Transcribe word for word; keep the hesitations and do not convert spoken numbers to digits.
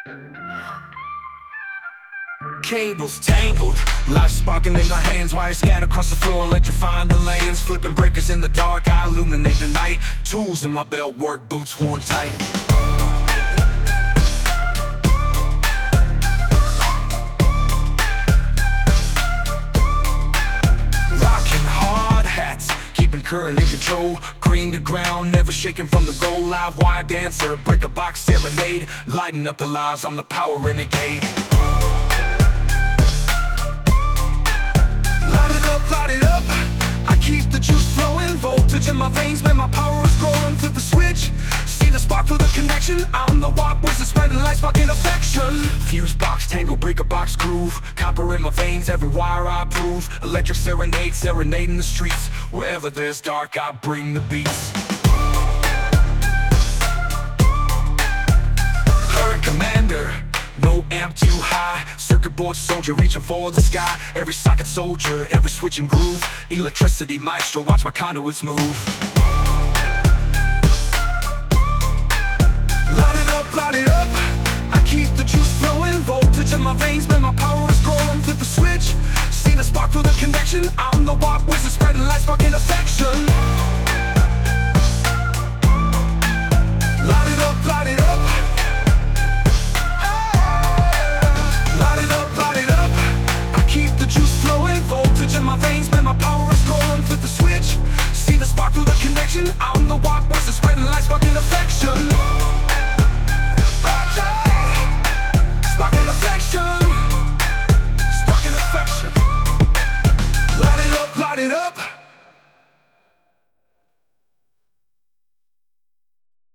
Cables tangled, light sparking in my hands. Wires scan across the floor, electrifying the lanes. Flipping breakers in the dark, I illuminate the night. Tools in my belt, work boots worn tight. Rocking hard hats, keeping current in control. Green to ground, never shaking from the goal. Live wire dancer, break a box serenade. Lighting up the lives, I'm the power renegade. Light it up, I keep the juice flowing. Voltage in my veins, man, my power is growing. Flip the switch, see the spark for the connection. I'm the walk wizard, spreading light, sparking affection. Fuse box, tangle, breaker box, groove. Copper in my veins, every wire I prove. Electric serenade, serenading the streets. Wherever there's dark, I bring the beats. Current commander, no amp too high. Circuit board soldier reaching for the sky. Every socket soldier, every switch and groove. Electricity maestro, watch my conduits move. Light it up, light it up, I keep the juice flowing. Voltage in my veins, man, my power is growing. Flip the switch, see the spark for the connection. I'm the walk wizard, spreading light, sparking affection.